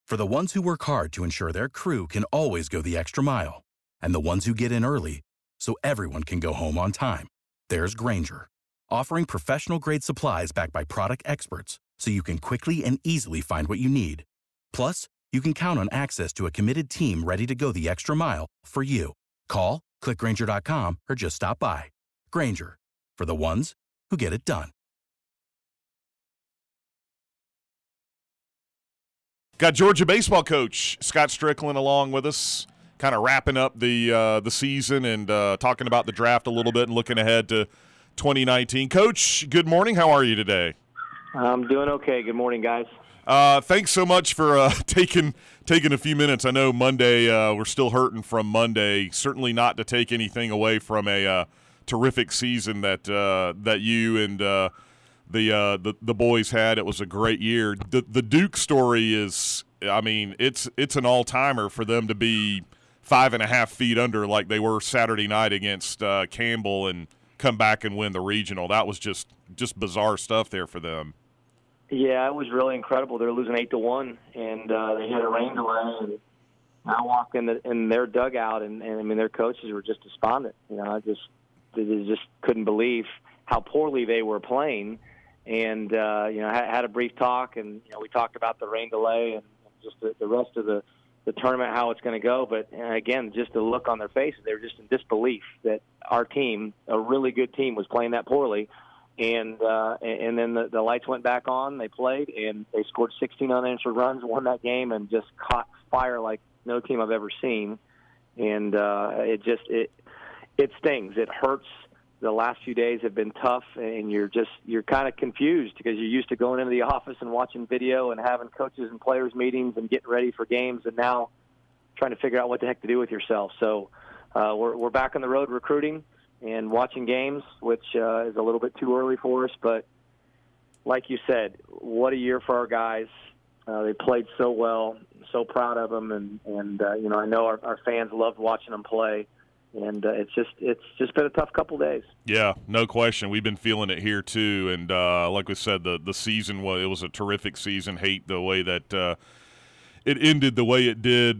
For the ones who work hard to ensure their crew can always go the extra mile, and the ones who get in early so everyone can go home on time, there's Grainger, offering professional-grade supplies backed by product experts so you can quickly and easily find what you need. Plus, you can count on access to a committed team ready to go the extra mile for you. Call, click Grainger.com, or just stop by. Grainger, for the ones who get it done. Got Georgia baseball coach Scott Strickland along with us, kind of wrapping up the season and talking about the draft a little bit and looking ahead to 2019. Coach, good morning. How are you today? I'm doing okay. Good morning, guys. Thanks so much for taking a few minutes. I know Monday we're still hurting from Monday. Certainly not to take anything away from a terrific season that you and the boys had. It was a great year. The Duke story is, I mean, it's an all-timer for them to be 5.5 feet under like they were Saturday night against Campbell and come back and win the regional. That was just bizarre stuff there for them. Yeah, it was really incredible. They're losing 8-1, and they had a rain delay. And I walked in their dugout, and I mean their coaches were just despondent. You know, they just couldn't believe how poorly they were playing. And you know, had a brief talk, and you know, we talked about the rain delay and just the rest of the tournament, how it's going to go. But again, just the look on their faces, they were just in disbelief that our team, a really good team, was playing that poorly. And then the lights went back on. They played, and they scored 16 unanswered runs, won that game, and just caught fire like no team I've ever seen. And it stings. It hurts. The last few days have been tough, and you're kind of confused because you're used to going into the office and watching video and having coaches and players meetings and getting ready for games, and now trying to figure out what the heck to do with yourself. So we're back on the road recruiting and watching games, which is a little bit too early for us. But like you said, what a year for our guys. They played so well, so proud of them, and you know, I know our fans loved watching them play. And it's just been a tough couple days. Yeah, no question. We've been feeling it here too. And like we said, the season was a terrific season. Hate the way that it ended the way it did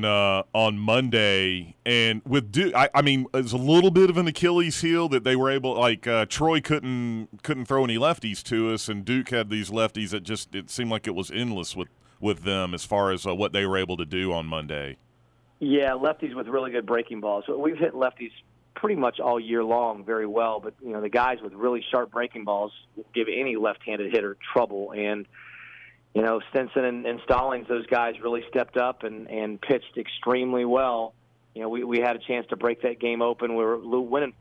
on Monday. And with Duke, I mean, it's a little bit of an Achilles heel that they were able, like Troy couldn't throw any lefties to us, and Duke had these lefties that it seemed like it was endless with them as far as what they were able to do on Monday. Yeah, lefties with really good breaking balls. We've hit lefties pretty much all year long very well, but you know, the guys with really sharp breaking balls give any left-handed hitter trouble. And you know, Stinson and Stallings, those guys really stepped up and pitched extremely well. You know, we had a chance to break that game open. We were winning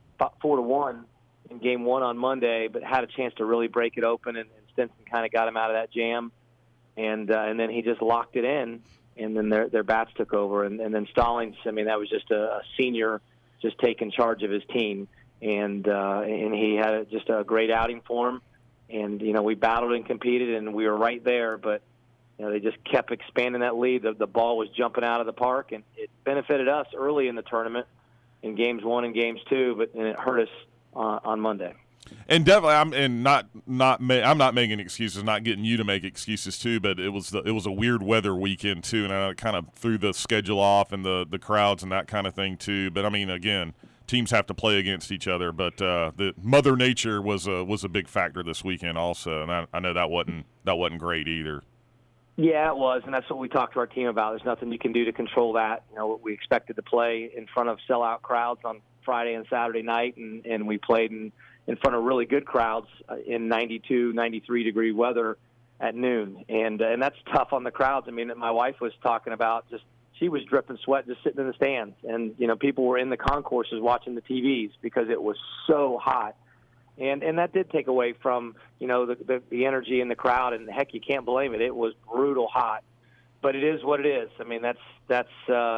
4-1 in game one on Monday, but had a chance to really break it open, and Stinson kind of got him out of that jam, and then he just locked it in. And then their bats took over. And then Stallings, I mean, that was just a senior just taking charge of his team. And he had just a great outing for him. And, you know, we battled and competed, and we were right there. But, you know, they just kept expanding that lead. The ball was jumping out of the park, and it benefited us early in the tournament in games 1 and games 2, and it hurt us on Monday. And definitely, I'm not making excuses, not getting you to make excuses too. But it was a weird weather weekend too, and I kind of threw the schedule off and the crowds and that kind of thing too. But I mean, again, teams have to play against each other. But the Mother Nature was a big factor this weekend also, and I know that wasn't great either. Yeah, it was, and that's what we talked to our team about. There's nothing you can do to control that. You know, we expected to play in front of sellout crowds on Friday and Saturday night, and we played in front of really good crowds in 92, 93-degree weather at noon. And that's tough on the crowds. I mean, my wife was talking about she was dripping sweat just sitting in the stands. And, you know, people were in the concourses watching the TVs because it was so hot. And that did take away from, you know, the energy in the crowd. And, heck, you can't blame it. It was brutal hot. But it is what it is. I mean, that's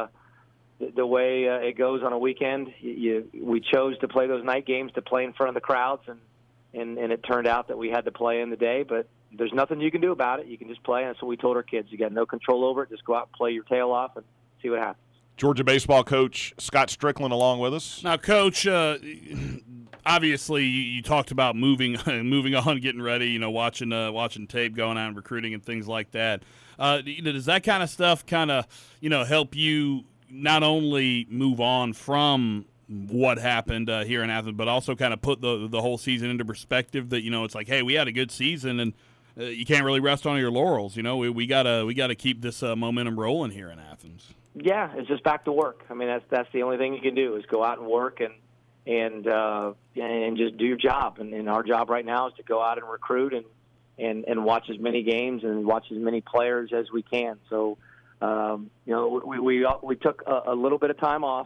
the way it goes on a weekend. We chose to play those night games to play in front of the crowds, and it turned out that we had to play in the day, but there's nothing you can do about it. You can just play, and that's what we told our kids. You got no control over it. Just go out and play your tail off and see what happens. Georgia baseball coach Scott Strickland along with us. Now, Coach, obviously you talked about moving on, getting ready, watching tape, going out and recruiting and things like that. Does that kind of stuff help you not only move on from what happened here in Athens, but also kind of put the whole season into perspective that, it's like, hey, we had a good season and you can't really rest on your laurels. We gotta keep this momentum rolling here in Athens. Yeah, it's just back to work. I mean, that's the only thing you can do is go out and work and just do your job. And our job right now is to go out and recruit and watch as many games and watch as many players as we can. So, we took a little bit of time off.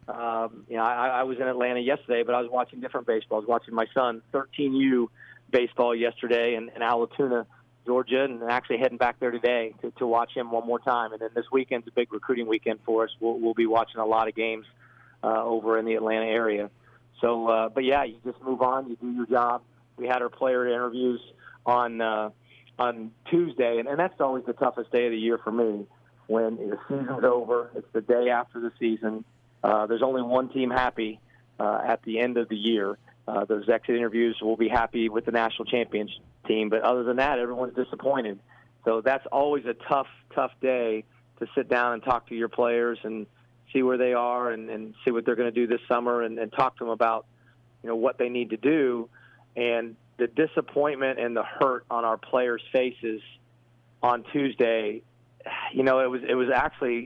I was in Atlanta yesterday, but I was watching different baseball. I was watching my son 13U baseball yesterday in Allatoona, Georgia, and actually heading back there today to watch him one more time. And then this weekend's a big recruiting weekend for us. We'll be watching a lot of games over in the Atlanta area. So, but yeah, you just move on. You do your job. We had our player interviews on Tuesday, and that's always the toughest day of the year for me. When the season's over, it's the day after the season. There's only one team happy at the end of the year. Those exit interviews will be happy with the national championship team, but other than that, everyone's disappointed. So that's always a tough day to sit down and talk to your players and see where they are and see what they're going to do this summer and talk to them about, what they need to do. And the disappointment and the hurt on our players' faces on Tuesday, it was actually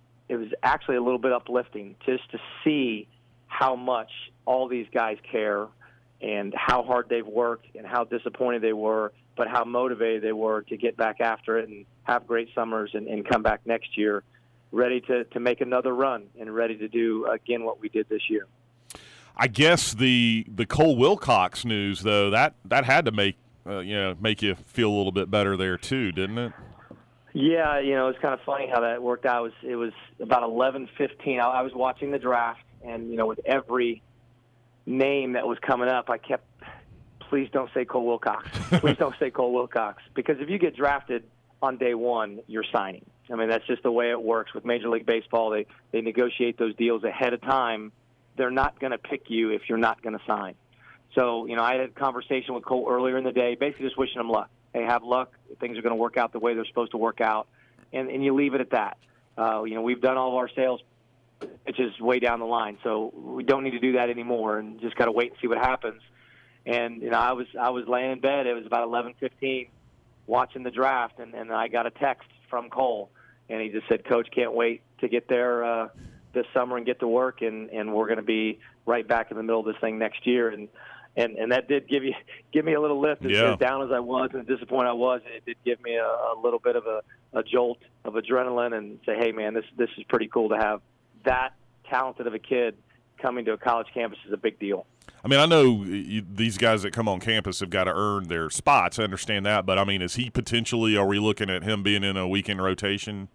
a little bit uplifting just to see how much all these guys care and how hard they've worked and how disappointed they were, but how motivated they were to get back after it and have great summers and come back next year ready to make another run and ready to do, again, what we did this year. I guess the Cole Wilcox news, though, that had to make you feel a little bit better there too, didn't it? Yeah, it's kind of funny how that worked out. It was about 11:15. I was watching the draft, and with every name that was coming up, I kept, please don't say Cole Wilcox. Please don't say Cole Wilcox, because if you get drafted on day one, you're signing. I mean, that's just the way it works with Major League Baseball. They negotiate those deals ahead of time. They're not going to pick you if you're not going to sign. So, I had a conversation with Cole earlier in the day, basically just wishing him luck. Hey, have luck. Things are going to work out the way they're supposed to work out, and you leave it at that. We've done all of our sales pitches way down the line, so we don't need to do that anymore, and just got to wait and see what happens. And I was laying in bed. It was about 11:15, watching the draft, and I got a text from Cole, and he just said, "Coach, can't wait to get there this summer and get to work, and we're going to be right back in the middle of this thing next year." And that did give me a little lift. As down as I was and disappointed I was, it did give me a little bit of a jolt of adrenaline and say, hey, man, this is pretty cool to have that talented of a kid coming to a college campus is a big deal. I mean, I know these guys that come on campus have got to earn their spots. I understand that. But, I mean, is he potentially – are we looking at him being in a weekend rotation?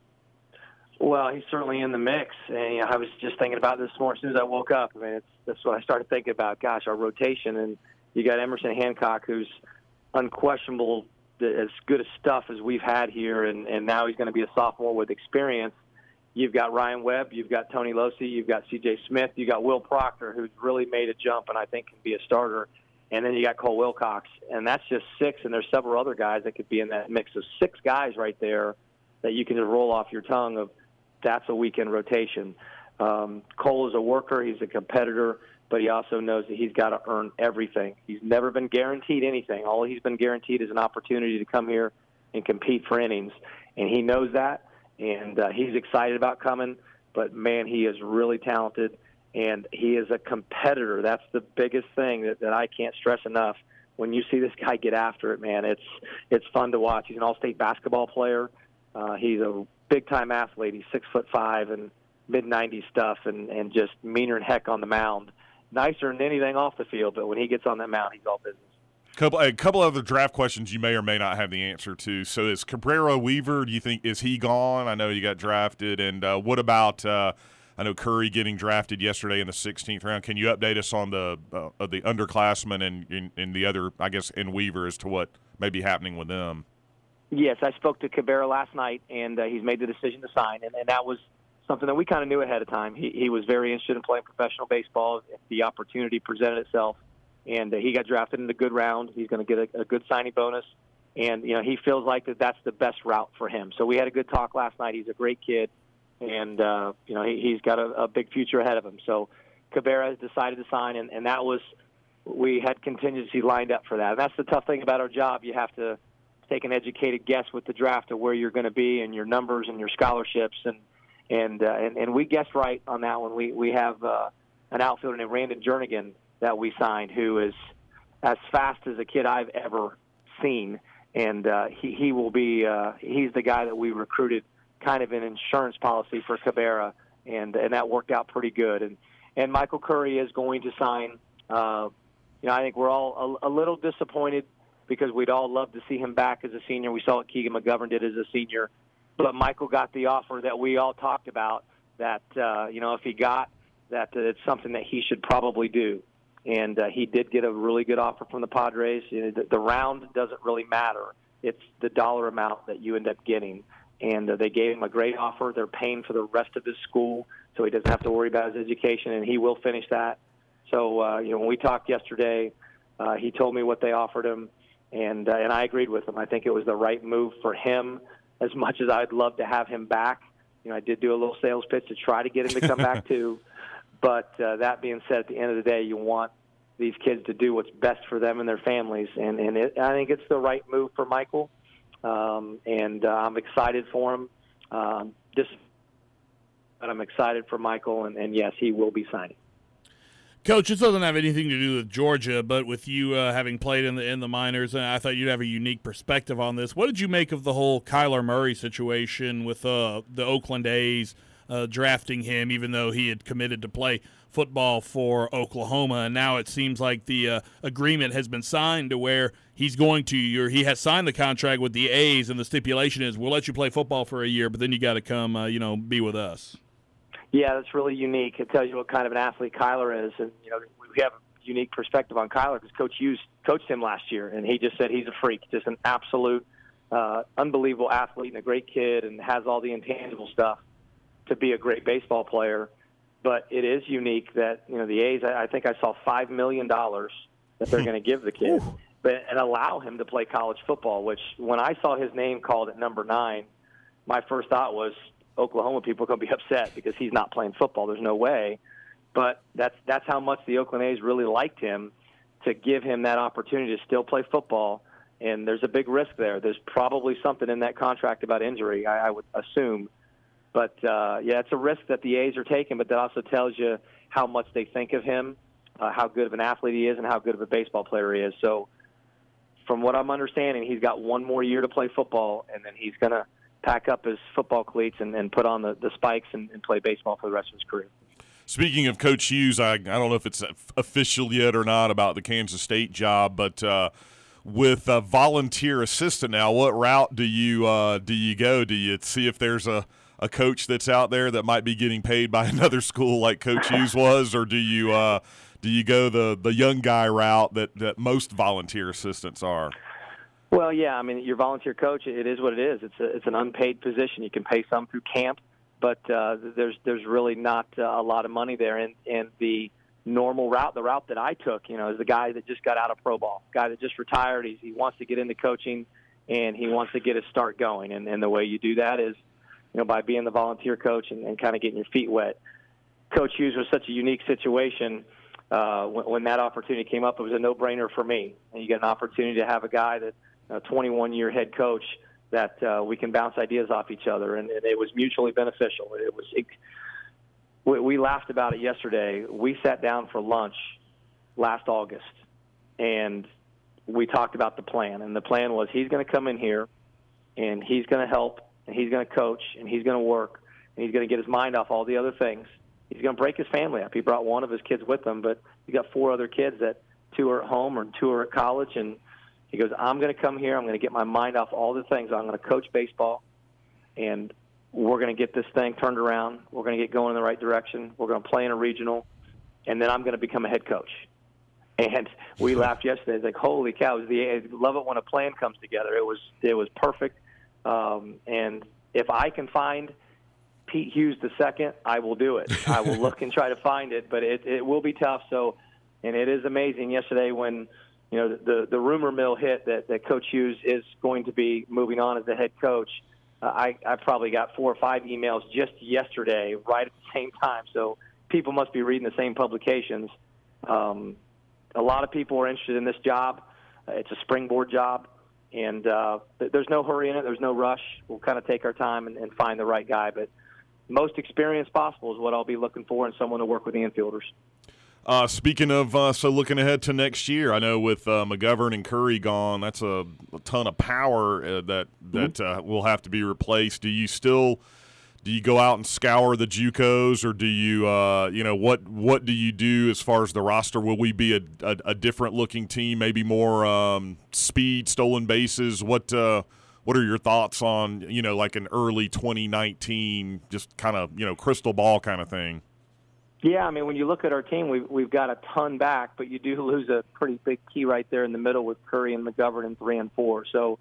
Well, he's certainly in the mix. And I was just thinking about this morning as soon as I woke up. I mean, that's what I started thinking about. Gosh, our rotation. And you got Emerson Hancock, who's unquestionable, as good a stuff as we've had here. And now he's going to be a sophomore with experience. You've got Ryan Webb, you've got Tony Losi, you've got C.J. Smith, you've got Will Proctor, who's really made a jump and I think can be a starter. And then you got Cole Wilcox. And that's just six, and there's several other guys that could be in that mix of six guys right there that you can just roll off your tongue of that's a weekend rotation. Cole is a worker. He's a competitor, but he also knows that he's got to earn everything. He's never been guaranteed anything. All he's been guaranteed is an opportunity to come here and compete for innings, and he knows that. And he's excited about coming, but, man, he is really talented, and he is a competitor. That's the biggest thing that I can't stress enough. When you see this guy get after it, man, it's fun to watch. He's an all-state basketball player. He's a big-time athlete. He's 6'5" and mid-90s stuff and just meaner than heck on the mound. Nicer than anything off the field, but when he gets on that mound, he's all business. A couple other draft questions you may or may not have the answer to. So is Cabrera Weaver, do you think, is he gone? I know you got drafted. And what about I know Curry getting drafted yesterday in the 16th round. Can you update us on the underclassmen and the other, I guess, in Weaver as to what may be happening with them? Yes, I spoke to Cabrera last night, and he's made the decision to sign. And that was something that we kind of knew ahead of time. He was very interested in playing professional baseball if the opportunity presented itself, and he got drafted in the good round. He's going to get a good signing bonus, and he feels like that's the best route for him. So we had a good talk last night. He's a great kid, and he's got a big future ahead of him. So Cabrera has decided to sign, and that was we had contingency lined up for that. And that's the tough thing about our job. You have to take an educated guess with the draft of where you're going to be and your numbers and your scholarships, and we guessed right on that one. We have an outfielder named Randon Jernigan that we signed, who is as fast as a kid I've ever seen, and he will be he's the guy that we recruited, kind of an insurance policy for Cabrera, and that worked out pretty good. And Michael Curry is going to sign. I think we're all a little disappointed because we'd all love to see him back as a senior. We saw what Keegan McGovern did as a senior. But Michael got the offer that we all talked about, that, if he got, that it's something that he should probably do. And he did get a really good offer from the Padres. The round doesn't really matter. It's the dollar amount that you end up getting. And they gave him a great offer. They're paying for the rest of his school, so he doesn't have to worry about his education, and he will finish that. So, when we talked yesterday, he told me what they offered him, and I agreed with him. I think it was the right move for him, as much as I'd love to have him back. I did do a little sales pitch to try to get him to come back too. But that being said, at the end of the day, you want these kids to do what's best for them and their families, and I think it's the right move for Michael, and I'm excited for him. But I'm excited for Michael, and yes, he will be signing. Coach, this doesn't have anything to do with Georgia, but with you having played in the minors, and I thought you'd have a unique perspective on this. What did you make of the whole Kyler Murray situation with the Oakland A's drafting him, even though he had committed to play football for Oklahoma, and now it seems like the agreement has been signed to where he has signed the contract with the A's, and the stipulation is we'll let you play football for a year, but then you got to come, be with us. Yeah, that's really unique. It tells you what kind of an athlete Kyler is, and we have a unique perspective on Kyler because Coach Hughes coached him last year, and he just said he's a freak, just an absolute, unbelievable athlete and a great kid, and has all the intangible stuff to be a great baseball player. But it is unique that the A's. I think I saw $5 million that they're going to give the kid, and allow him to play college football. Which, when I saw his name called at number 9, my first thought was, Oklahoma people are going to be upset because he's not playing football. There's no way. But that's how much the Oakland A's really liked him, to give him that opportunity to still play football. And there's a big risk there. There's probably something in that contract about injury, I would assume. But, it's a risk that the A's are taking, but that also tells you how much they think of him, how good of an athlete he is, and how good of a baseball player he is. So from what I'm understanding, he's got one more year to play football, and then he's going to pack up his football cleats and put on the spikes and play baseball for the rest of his career. Speaking of Coach Hughes, I don't know if it's official yet or not about the Kansas State job, but with a volunteer assistant now, what route do you go? Do you see if there's a coach that's out there that might be getting paid by another school like Coach Hughes was, or do you go the young guy route that most volunteer assistants are? Well, yeah, I mean, your volunteer coach, it is what it is. It's an unpaid position. You can pay some through camp, but there's really not a lot of money there. And the normal route, the route that I took, is the guy that just got out of pro ball, guy that just retired. He wants to get into coaching, and he wants to get his start going. And the way you do that is, by being the volunteer coach and kind of getting your feet wet. Coach Hughes was such a unique situation. When that opportunity came up, it was a no-brainer for me. And you get an opportunity to have a guy that, 21-year head coach, that we can bounce ideas off each other, and it was mutually beneficial. We laughed about it yesterday. We sat down for lunch last August, and we talked about the plan. And the plan was he's going to come in here, and he's going to help, and he's going to coach, and he's going to work, and he's going to get his mind off all the other things. He's going to break his family up. He brought one of his kids with him, but he got 4 other kids that 2 are at home or 2 are at college, and he goes, I'm going to come here. I'm going to get my mind off all the things. I'm going to coach baseball, and we're going to get this thing turned around. We're going to get going in the right direction. We're going to play in a regional, and then I'm going to become a head coach. And we laughed yesterday. It's like, holy cow! I love it when a plan comes together. It was perfect. And if I can find Pete Hughes II, I will do it. I will look and try to find it, but it will be tough. So, and it is amazing yesterday when, the rumor mill hit that Coach Hughes is going to be moving on as the head coach. I probably got 4 or 5 emails just yesterday right at the same time. So people must be reading the same publications. A lot of people are interested in this job. It's a springboard job, and there's no hurry in it. There's no rush. We'll kind of take our time and find the right guy. But most experience possible is what I'll be looking for in someone to work with the infielders. Speaking of, so looking ahead to next year, I know with McGovern and Curry gone, that's a ton of power that will have to be replaced. Do you go out and scour the JUCOs, or do you, what do you do as far as the roster? Will we be a different looking team, maybe more speed, stolen bases? What are your thoughts on, like an early 2019, just kind of, crystal ball kind of thing? Yeah, I mean, when you look at our team, we've got a ton back, but you do lose a pretty big key right there in the middle with Curry and McGovern in 3 and 4. So,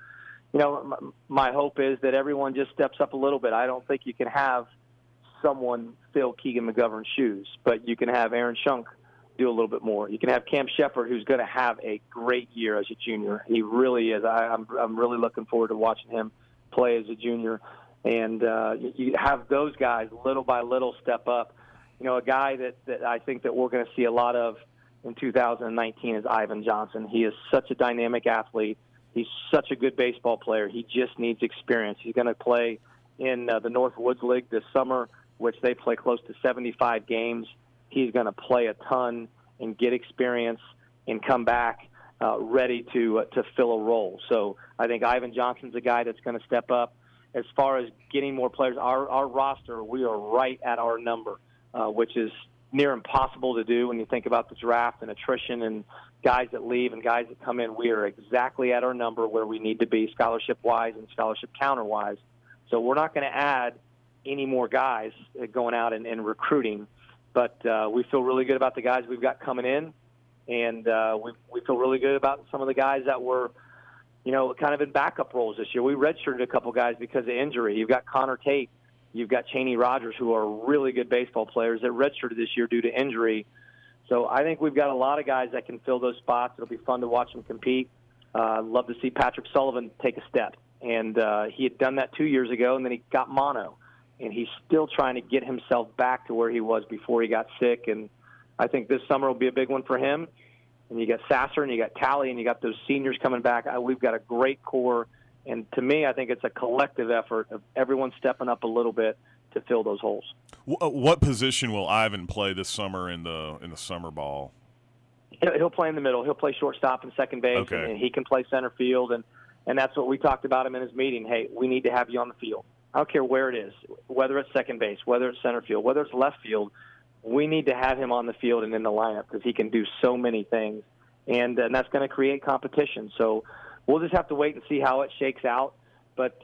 my hope is that everyone just steps up a little bit. I don't think you can have someone fill Keegan McGovern's shoes, but you can have Aaron Schunk do a little bit more. You can have Cam Shepard, who's going to have a great year as a junior. He really is. I'm really looking forward to watching him play as a junior. And you have those guys little by little step up. A guy that I think that we're going to see a lot of in 2019 is Ivan Johnson. He is such a dynamic athlete. He's such a good baseball player. He just needs experience. He's going to play in the North Woods League this summer, which they play close to 75 games. He's going to play a ton and get experience and come back ready to fill a role. So I think Ivan Johnson's a guy that's going to step up. As far as getting more players, our roster, we are right at our number. Which is near impossible to do when you think about the draft and attrition and guys that leave and guys that come in. We are exactly at our number where we need to be scholarship-wise and scholarship counter-wise. So we're not going to add any more guys going out and recruiting, but we feel really good about the guys we've got coming in, and we feel really good about some of the guys that were, kind of in backup roles this year. We redshirted a couple guys because of injury. You've got Connor Tate. You've got Cheney Rogers, who are really good baseball players that redshirted this year due to injury. So I think we've got a lot of guys that can fill those spots. It'll be fun to watch them compete. I'd love to see Patrick Sullivan take a step. And he had done that 2 years ago, and then he got mono. And he's still trying to get himself back to where he was before he got sick. And I think this summer will be a big one for him. And you got Sasser, and you got Talley, and you got those seniors coming back. We've got a great core. And to me, I think it's a collective effort of everyone stepping up a little bit to fill those holes. What position will Ivan play this summer in the summer ball? He'll play in the middle. He'll play shortstop and second base, okay. And he can play center field. And that's what we talked about him in his meeting. Hey, we need to have you on the field. I don't care where it is, whether it's second base, whether it's center field, whether it's left field. We need to have him on the field and in the lineup because he can do so many things, and that's going to create competition. So we'll just have to wait and see how it shakes out. But,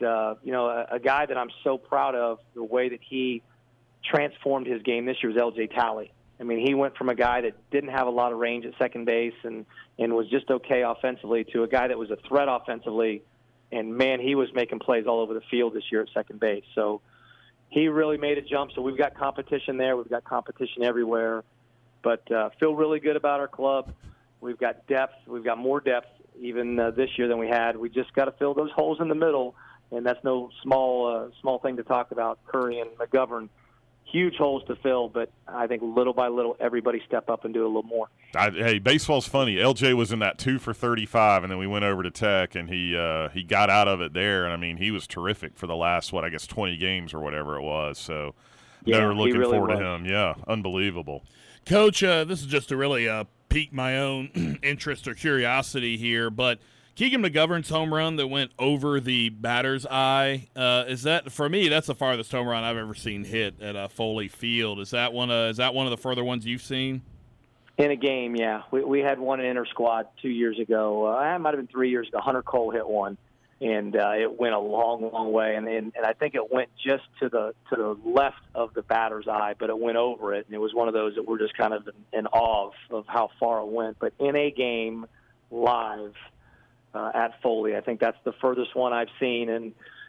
a guy that I'm so proud of, the way that he transformed his game this year was L.J. Talley. I mean, he went from a guy that didn't have a lot of range at second base and was just okay offensively to a guy that was a threat offensively. And, man, he was making plays all over the field this year at second base. So he really made a jump. So we've got competition there. We've got competition everywhere. But feel really good about our club. We've got depth. We've got more depth even this year than we had. We just got to fill those holes in the middle, and that's no small thing to talk about. Curry and McGovern, huge holes to fill, but I think little by little everybody step up and do a little more. Hey, baseball's funny. LJ was in that 2 for 35, and then we went over to Tech, and he got out of it there. And I mean, he was terrific for the last 20 games or whatever it was. So yeah, we're looking really forward was. to him. Yeah, unbelievable. Coach, this is just to really pique my own interest or curiosity here, but Keegan McGovern's home run that went over the batter's eye, is that, for me, that's the farthest home run I've ever seen hit at Foley Field. Is that one of the further ones you've seen? In a game, yeah. We had one in inter-squad 2 years ago. It might have been 3 years ago. Hunter Cole hit one, and it went a long, long way. And I think it went just to the left of the batter's eye, but it went over it. And it was one of those that we're just kind of in awe of how far it went. But in a game, live, at Foley, I think that's the furthest one I've seen. And,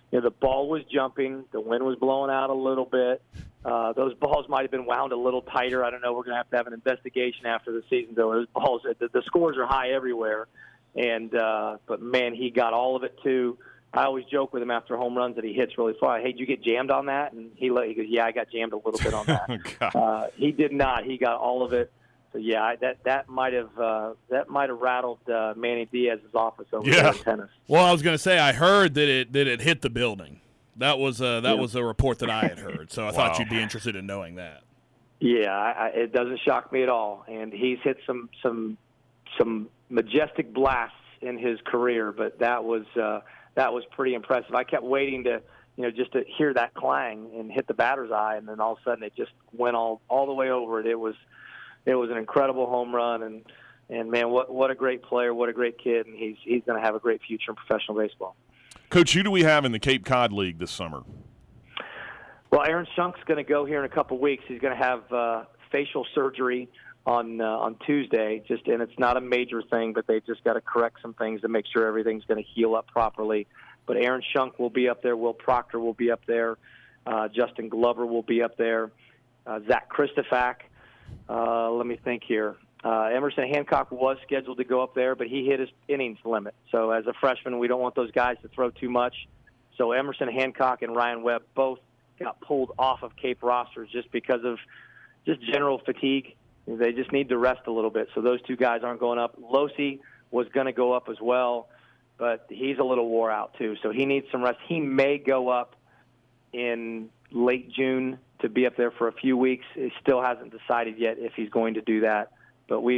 the ball was jumping, the wind was blowing out a little bit. Those balls might have been wound a little tighter. I don't know. We're going to have an investigation after the season, though. Those balls, the scores are high everywhere, but man, he got all of it too. I always joke with him after home runs that he hits really far. Hey, did you get jammed on that? And he goes, yeah, I got jammed a little bit on that. He did not. He got all of it. So yeah, that might have rattled Manny Diaz's office over there in tennis. Well, I was going to say I heard that it hit the building. That was a report that I had heard. So I thought you'd be interested in knowing that. Yeah, it doesn't shock me at all. And he's hit some majestic blasts in his career, but that was pretty impressive. I kept waiting to just to hear that clang and hit the batter's eye, and then all of a sudden it just went all the way over it. It was an incredible home run, and man, what a great player, what a great kid, and he's going to have a great future in professional baseball. Coach, who do we have in the Cape Cod League this summer? Well, Aaron Shunk's going to go here in a couple weeks. He's going to have facial surgery on Tuesday, and it's not a major thing, but they've just got to correct some things to make sure everything's going to heal up properly. But Aaron Shunk will be up there. Will Proctor will be up there. Justin Glover will be up there. Zach Christofak. Let me think here. Emerson Hancock was scheduled to go up there, but he hit his innings limit. So as a freshman, we don't want those guys to throw too much. So Emerson Hancock and Ryan Webb both got pulled off of Cape rosters just because of just general fatigue. They just need to rest a little bit. So those two guys aren't going up. Losi was going to go up as well, but he's a little wore out too. So he needs some rest. He may go up in late June to be up there for a few weeks. He still hasn't decided yet if he's going to do that. But we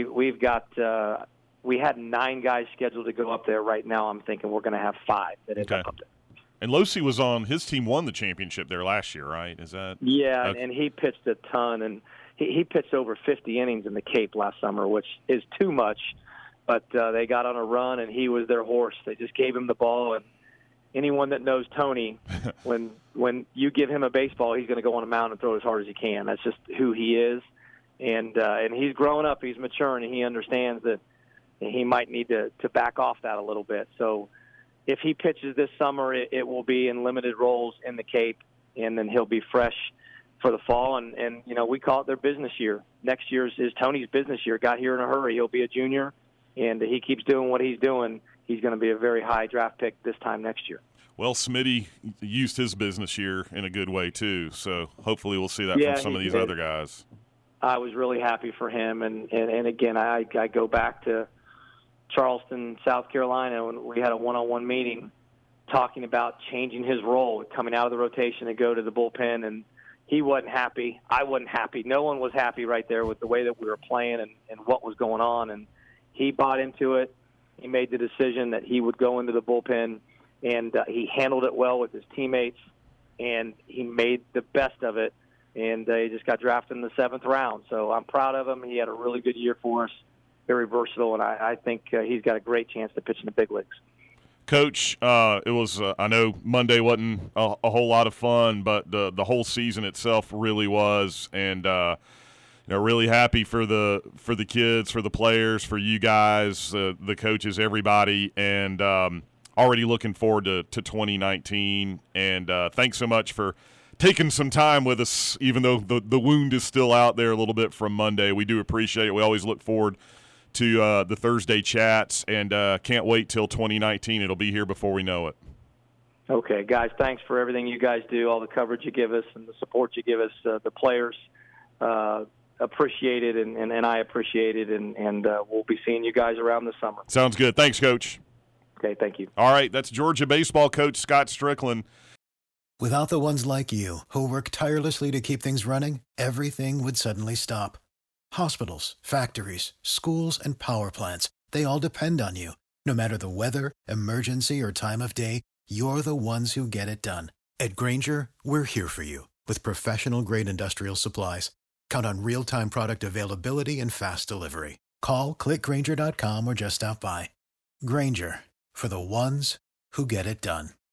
had 9 guys scheduled to go up there. Right now I'm thinking we're going to have 5 that end up there. And Losi was on – his team won the championship there last year, right? Is that – Yeah, and he pitched a ton. And he pitched over 50 innings in the Cape last summer, which is too much. But they got on a run, and he was their horse. They just gave him the ball. And anyone that knows Tony, when you give him a baseball, he's going to go on a mound and throw as hard as he can. That's just who he is. And he's growing up. He's maturing, and he understands that he might need to back off that a little bit. So if he pitches this summer, it will be in limited roles in the Cape, and then he'll be fresh for the fall. And we call it their business year. Next year is Tony's business year. Got here in a hurry. He'll be a junior, and he keeps doing what he's doing. He's going to be a very high draft pick this time next year. Well, Smitty used his business year in a good way, too. So hopefully we'll see that from some of these other guys. I was really happy for him. And again, I go back to Charleston, South Carolina, when we had a one-on-one meeting talking about changing his role, coming out of the rotation to go to the bullpen. And he wasn't happy. I wasn't happy. No one was happy right there with the way that we were playing and what was going on. And he bought into it. He made the decision that he would go into the bullpen, and he handled it well with his teammates, and he made the best of it. And he just got drafted in the 7th round. So I'm proud of him. He had a really good year for us, very versatile, and I think he's got a great chance to pitch in the big leagues. Coach, it was I know Monday wasn't a whole lot of fun, but the whole season itself really was, and really happy for the kids, for the players, for you guys, the coaches, everybody, and already looking forward to 2019. And thanks so much for taking some time with us, even though the wound is still out there a little bit from Monday. We do appreciate it. We always look forward to the Thursday chats, and can't wait till 2019. It'll be here before we know it. Okay, guys, thanks for everything you guys do, all the coverage you give us and the support you give us. The players appreciate it, and I appreciate it, and we'll be seeing you guys around this summer. Sounds good. Thanks, Coach. Okay, thank you. All right, that's Georgia baseball coach Scott Strickland. Without the ones like you, who work tirelessly to keep things running, everything would suddenly stop. Hospitals, factories, schools, and power plants, they all depend on you. No matter the weather, emergency, or time of day, you're the ones who get it done. At Grainger, we're here for you with professional-grade industrial supplies. Count on real-time product availability and fast delivery. Call, click Grainger.com, or just stop by. Grainger, for the ones who get it done.